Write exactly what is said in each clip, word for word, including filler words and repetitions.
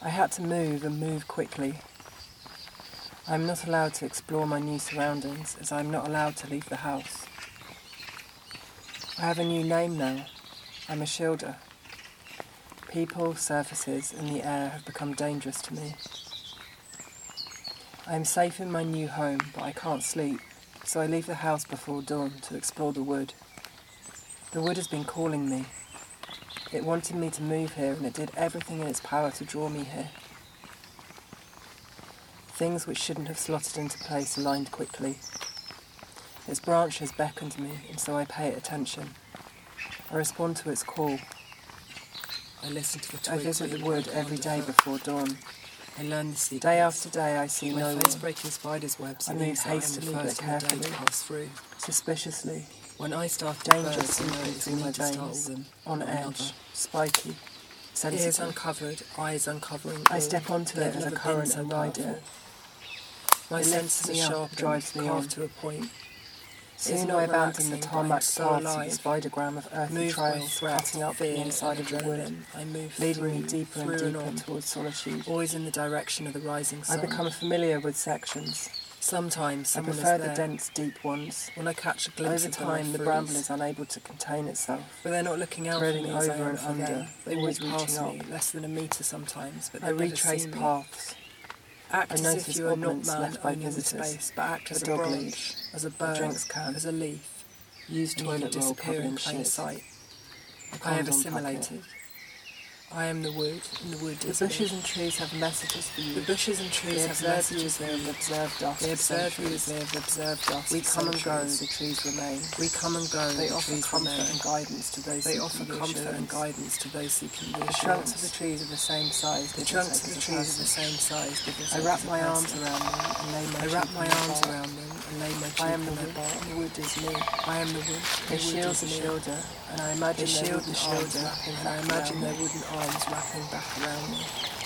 I had to move and move quickly. I am not allowed to explore my new surroundings as I am not allowed to leave the house. I have a new name now. I'm Ashildr. People, surfaces and the air have become dangerous to me. I am safe in my new home, but I can't sleep, so I leave the house before dawn to explore the wood. The wood has been calling me. It wanted me to move here, and it did everything in its power to draw me here. Things which shouldn't have slotted into place aligned quickly. Its branch has beckoned me, and so I pay it attention. I respond to its call. I listen to the twigs. I visit the wood every day foot. before dawn. I learn the secrets. Day after day I see My no face one. breaking spiders' webs. I and move these that I am the hastily but first in the day carefully. to pass through. Suspiciously, When I start danger birds, I know seeping it's through me my to startle veins, them. on not edge, another. spiky, Ears sensitive. uncovered, eyes uncovering. I all. step onto They've it as a never been current so and ride powerful. it. My It lifts senses me are up, sharp, drives me carved on. to a point. Soon not I abandon the relaxing, but tarmac I'm so paths of the alive. spidergram of earthy Moved by trails threat, cutting up fear, the inside of the wood, adrenaline, I move leading me through, deeper and through and deeper on, towards solitude. always in the direction of the rising I sun. become familiar with sections. Sometimes I someone prefer is the there. dense, deep ones. When I catch a glimpse Over of them, I time, the freeze. bramble is unable to contain itself. But they're not looking out for threading me as I over am and for under, them. They always walk past reaching me, up. less than a metre sometimes, but I they never retrace see me. paths. Act I as notice if you are not oddments man left by owning the visitors. space, but act A as a dog branch, leash, as a a bird, drinks can, as a leaf, used and you can toilet roll disappear covered in in plain shit. sight. A I have condom packet. assimilated. I am the wood, and the wood The is bushes me. and trees have messages for you. The bushes and trees They have observe you messages as for they have you. observed us They for observe you centuries. as they have observed us We for come and go, centuries. the trees remain. We come and go, They the offer trees comfort remain. and guidance to those They seeking offer comfort and reassurance. guidance to those seeking The reassurance. trunks of the trees are the same size. The give or trunks take of the as a trees are the person. same size. give or I take wrap as a my arms person. around them and lay my I cheek wrap on my their arms bark. around them and lay my I cheek am on the their wood. bark. The wood is me. I am the wood. They The wood shield is the me. shoulder, and I imagine They their shield wooden the arms shoulder, wrapping and back I imagine around their me. wooden arms wrapping back around me.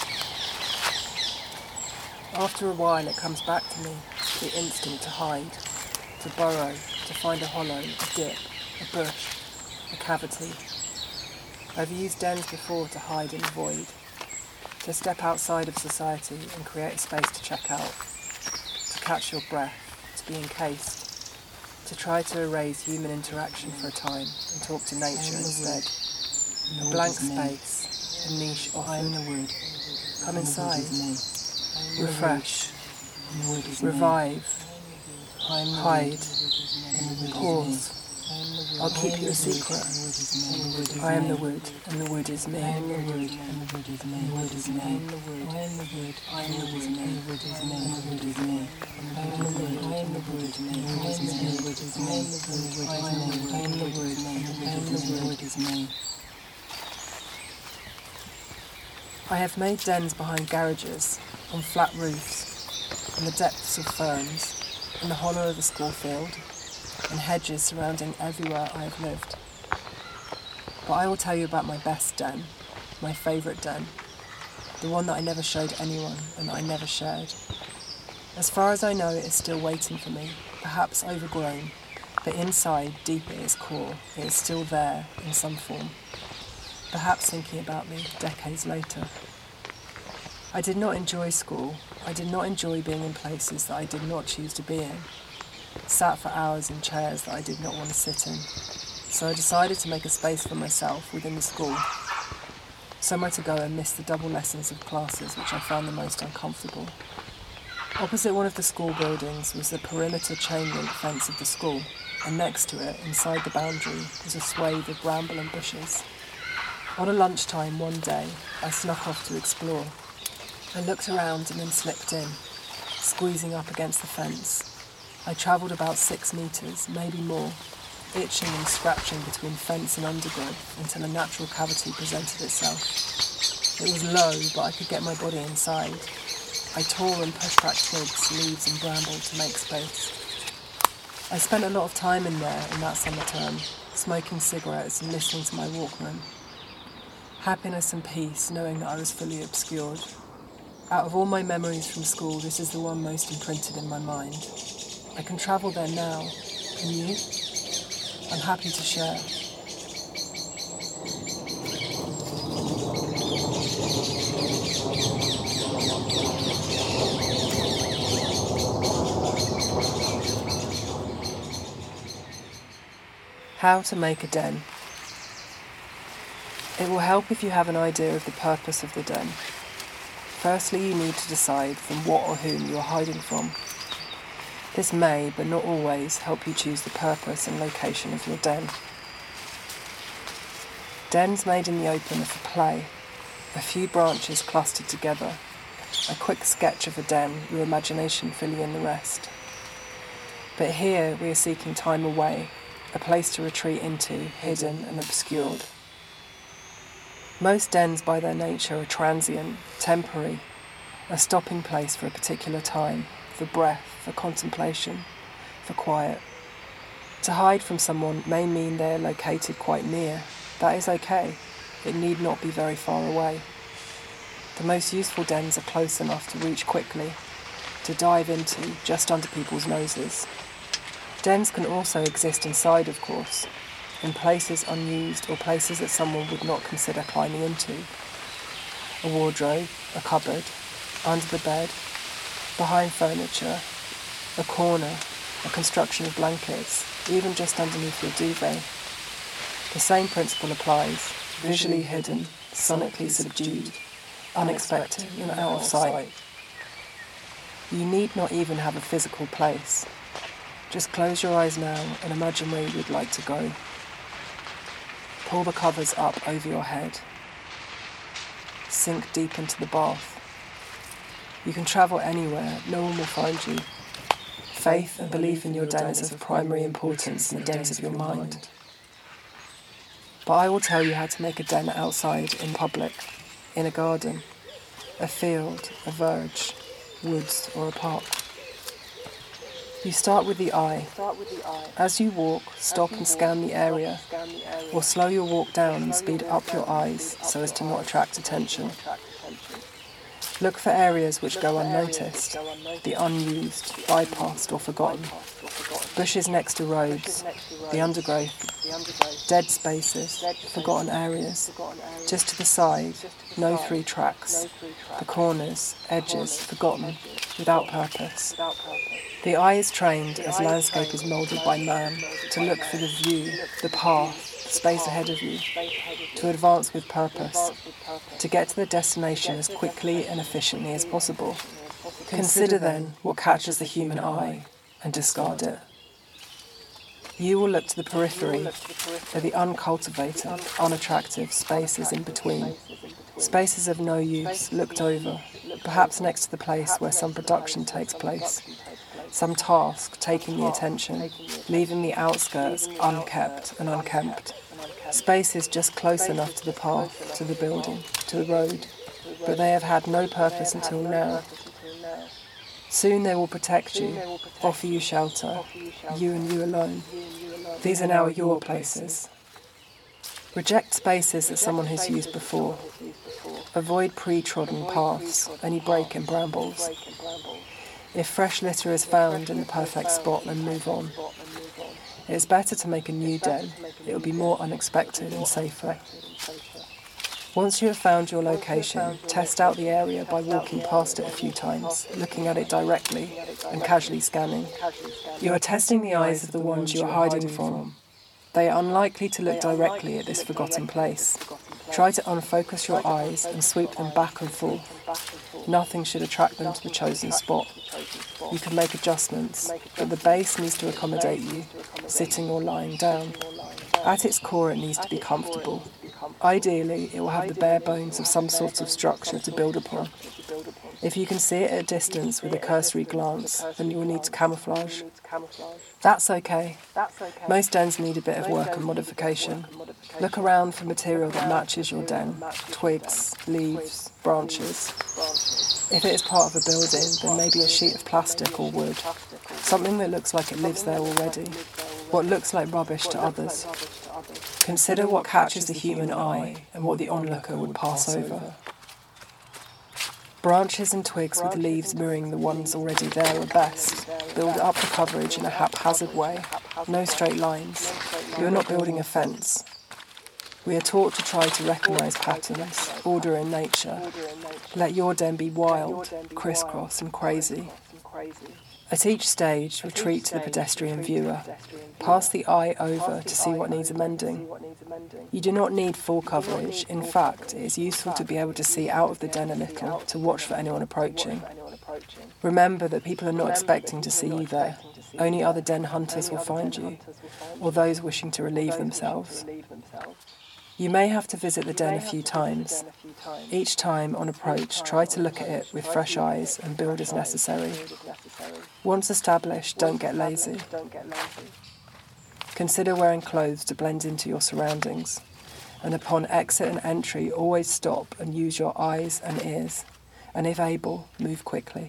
After a while it comes back to me, the instinct to hide, to burrow, to find a hollow, a dip, a bush, a cavity. I've used dens before to hide and avoid, to step outside of society and create a space to check out, to catch your breath, to be encased, to try to erase human interaction for a time and talk to nature instead. A blank space, a niche offered. Come inside. Refresh, revive, hide, pause. I'll keep you a secret. I am the wood, and the wood is me. I am the wood, and the wood is me. The wood is me. I am the wood. I am the wood. I am the wood, and the wood is me. And the wood is me. I am the wood. I am the wood, and the wood is me. The wood is me. I am the wood. I am the wood, and the wood is me. I have made dens behind garages, on flat roofs, in the depths of ferns, in the hollow of a school field, in hedges surrounding everywhere I have lived. But I will tell you about my best den, my favourite den, the one that I never showed anyone and that I never shared. As far as I know, it is still waiting for me, perhaps overgrown, but inside, deep at its core, it is still there in some form, perhaps thinking about me decades later. I did not enjoy school. I did not enjoy being in places that I did not choose to be in, sat for hours in chairs that I did not want to sit in. So I decided to make a space for myself within the school, somewhere to go and miss the double lessons of classes which I found the most uncomfortable. Opposite one of the school buildings was the perimeter chain link fence of the school, and next to it, inside the boundary, was a swathe of bramble and bushes. On a lunchtime one day, I snuck off to explore. I looked around and then slipped in, squeezing up against the fence. I travelled about six metres, maybe more, itching and scratching between fence and undergrowth until a natural cavity presented itself. It was low, but I could get my body inside. I tore and pushed back twigs, leaves and bramble to make space. I spent a lot of time in there in that summer term, smoking cigarettes and listening to my Walkman. Happiness and peace, knowing that I was fully obscured. Out of all my memories from school, this is the one most imprinted in my mind. I can travel there now. Can you? I'm happy to share. How to make a den. It will help if you have an idea of the purpose of the den. Firstly, you need to decide from what or whom you are hiding from. This may, but not always, help you choose the purpose and location of your den. Dens made in the open are for play, a few branches clustered together, a quick sketch of a den, your imagination filling in the rest. But here we are seeking time away, a place to retreat into, hidden and obscured. Most dens by their nature are transient, temporary, a stopping place for a particular time, for breath, for contemplation, for quiet. To hide from someone may mean they are located quite near. That is okay. It need not be very far away. The most useful dens are close enough to reach quickly, to dive into just under people's noses. Dens can also exist inside, of course, in places unused or places that someone would not consider climbing into. A wardrobe, a cupboard, under the bed, behind furniture, a corner, a construction of blankets, even just underneath your duvet. The same principle applies, visually hidden, sonically subdued, unexpected and out of sight. You need not even have a physical place. Just close your eyes now and imagine where you would like to go. Pull the covers up over your head. Sink deep into the bath. You can travel anywhere, no one will find you. Faith and belief in your den is of primary importance in the dens of your mind. But I will tell you how to make a den outside, in public, in a garden, a field, a verge, woods or a park. You start with the eye. As you walk, stop and scan the area, or slow your walk down and speed up your eyes so as to not attract attention. Look for areas which go unnoticed, the unused, bypassed or forgotten. Bushes next to roads, the undergrowth, dead spaces, forgotten areas. Just to the side, no three tracks. The corners, edges, forgotten, without purpose. The eye is trained, as landscape is moulded by man, to look for the view, the path, the space ahead of you, to advance with purpose, to get to the destination as quickly and efficiently as possible. Consider then what catches the human eye and discard it. You will look to the periphery, at the uncultivated, unattractive spaces in between, spaces of no use, looked over, perhaps next to the place where some production takes place, some task taking the attention, leaving the outskirts unkept and unkempt. Spaces just close enough to the path, to the building, to the road, but they have had no purpose until now. Soon they will protect you, offer you shelter, you and you alone. These are now your places. Reject spaces that someone has used before. Avoid pre-trodden paths, any break in brambles. If fresh litter is found in the perfect spot, then move on. It is better to make a new den. It will be more unexpected and safer. Once you have found your location, test out the area by walking past it a few times, looking at it directly and casually scanning. You are testing the eyes of the ones you are hiding from. They are unlikely to look directly at this forgotten place. Try to unfocus your eyes and sweep them back and forth. Nothing should attract them to the chosen spot. You can make adjustments, but the base needs to accommodate you, sitting or lying down. At its core, it needs to be comfortable. Ideally, it will have the bare bones of some sort of structure to build upon. If you can see it at a distance with a cursory glance, then you will need to camouflage. That's okay. Most dens need a bit of work and modification. Look around for material that matches your den, twigs, leaves, branches. If it is part of a building, then maybe a sheet of plastic or wood, something that looks like it lives there already, what looks like rubbish to others. Consider what catches the human eye and what the onlooker would pass over. Branches and twigs with leaves mirroring the ones already there are best. Build up the coverage in a haphazard way, no straight lines. You are not building a fence. We are taught to try to recognise patterns, order in nature. Let your den be wild, crisscross and crazy. At each stage, retreat to the pedestrian viewer. Pass the eye over to see what needs amending. You do not need full coverage. In fact, it is useful to be able to see out of the den a little, to watch for anyone approaching. Remember that people are not expecting to see you there. Only other den hunters will find you, or those wishing to relieve themselves. You may have to visit the den a few times. Each time, on approach, try to look at it with fresh eyes and build as necessary. Once established, don't get lazy. Consider wearing clothes to blend into your surroundings, and upon exit and entry, always stop and use your eyes and ears, and if able, move quickly.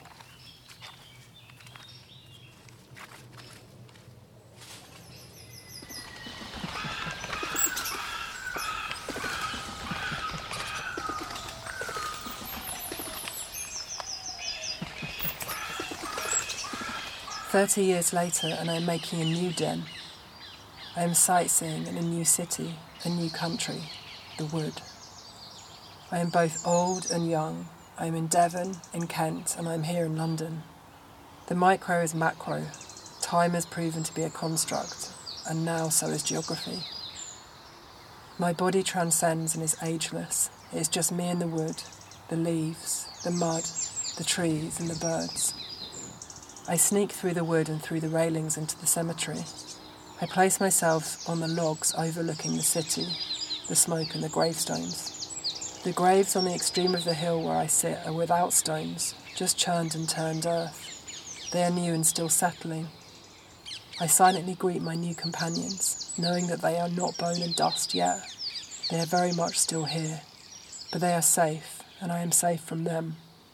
Thirty years later, and I am making a new den. I am sightseeing in a new city, a new country, the wood. I am both old and young. I am in Devon, in Kent, and I am here in London. The micro is macro. Time has proven to be a construct, and now so is geography. My body transcends and is ageless. It is just me and the wood, the leaves, the mud, the trees and the birds. I sneak through the wood and through the railings into the cemetery. I place myself on the logs overlooking the city, the smoke and the gravestones. The graves on the extreme of the hill where I sit are without stones, just churned and turned earth. They are new and still settling. I silently greet my new companions, knowing that they are not bone and dust yet. They are very much still here, but they are safe, and I am safe from them.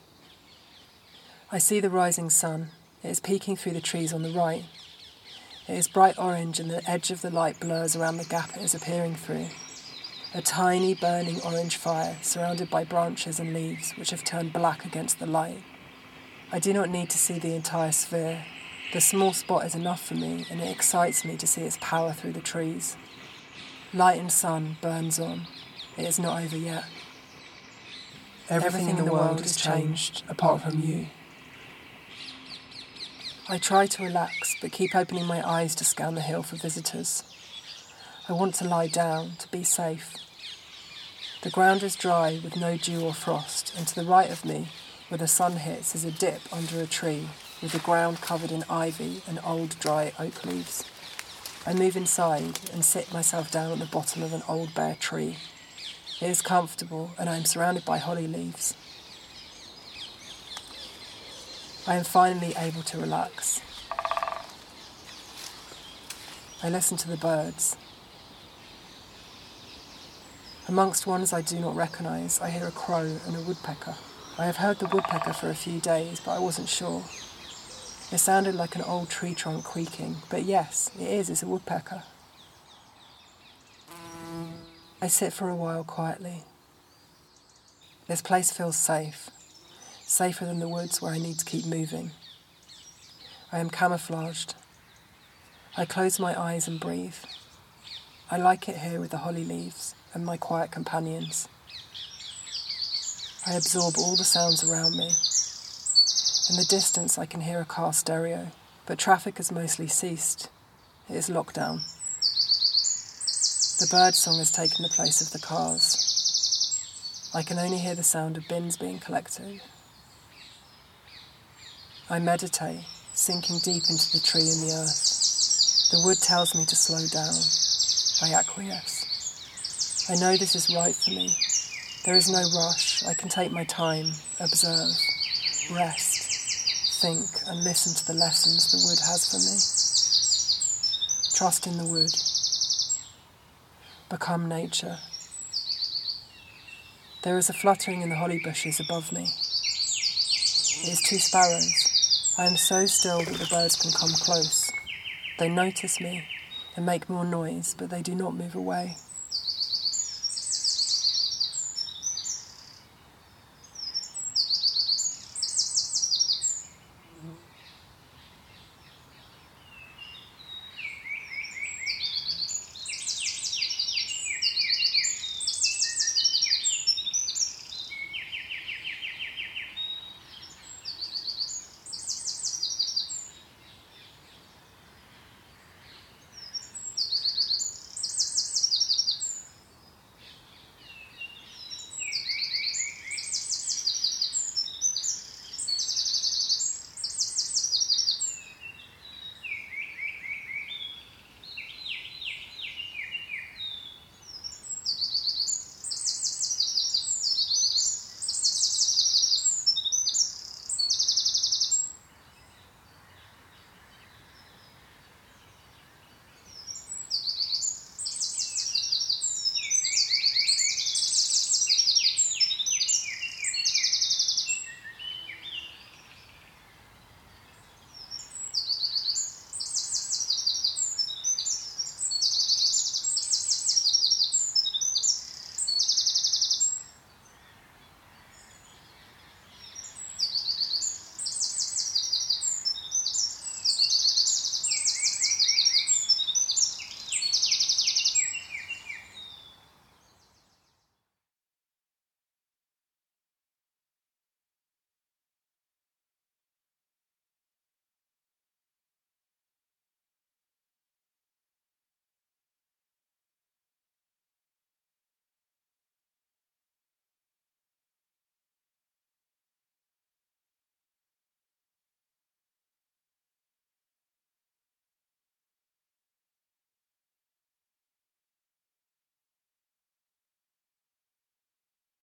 I see the rising sun. It is peeking through the trees on the right. It is bright orange and the edge of the light blurs around the gap it is appearing through. A tiny burning orange fire surrounded by branches and leaves which have turned black against the light. I do not need to see the entire sphere. The small spot is enough for me, and it excites me to see its power through the trees. Light and sun burns on. It is not over yet. Everything, Everything in the world has changed apart from you. I try to relax, but keep opening my eyes to scan the hill for visitors. I want to lie down, to be safe. The ground is dry with no dew or frost, and to the right of me, where the sun hits, is a dip under a tree, with the ground covered in ivy and old dry oak leaves. I move inside and sit myself down at the bottom of an old bare tree. It is comfortable, and I am surrounded by holly leaves. I am finally able to relax. I listen to the birds. Amongst ones I do not recognise, I hear a crow and a woodpecker. I have heard the woodpecker for a few days, but I wasn't sure. It sounded like an old tree trunk creaking, but yes, it is, it's a woodpecker. I sit for a while quietly. This place feels safe. Safer than the woods where I need to keep moving. I am camouflaged. I close my eyes and breathe. I like it here with the holly leaves and my quiet companions. I absorb all the sounds around me. In the distance I can hear a car stereo, but traffic has mostly ceased. It is lockdown. The bird song has taken the place of the cars. I can only hear the sound of bins being collected. I meditate, sinking deep into the tree and the earth. The wood tells me to slow down. I acquiesce. I know this is right for me. There is no rush. I can take my time, observe, rest, think, and listen to the lessons the wood has for me. Trust in the wood. Become nature. There is a fluttering in the holly bushes above me. It is two sparrows. I am so still that the birds can come close. They notice me and make more noise, but they do not move away.